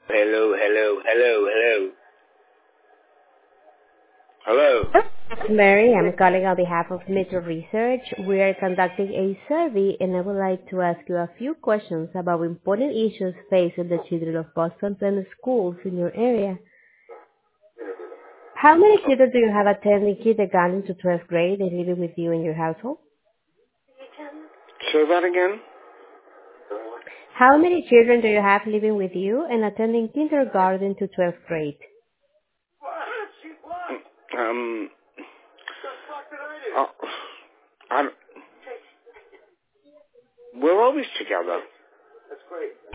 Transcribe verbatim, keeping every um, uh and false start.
Hello, hello, hello, hello. Hello. Mary, I'm calling on behalf of Metro Research. We are conducting a survey and I would like to ask you a few questions about important issues facing the children of Boston and schools in your area. How many children do you have attending kindergarten to twelfth grade and living with you in your household? Say that again? How many children do you have living with you and attending kindergarten to twelfth grade? Um, uh, I'm, we're always together.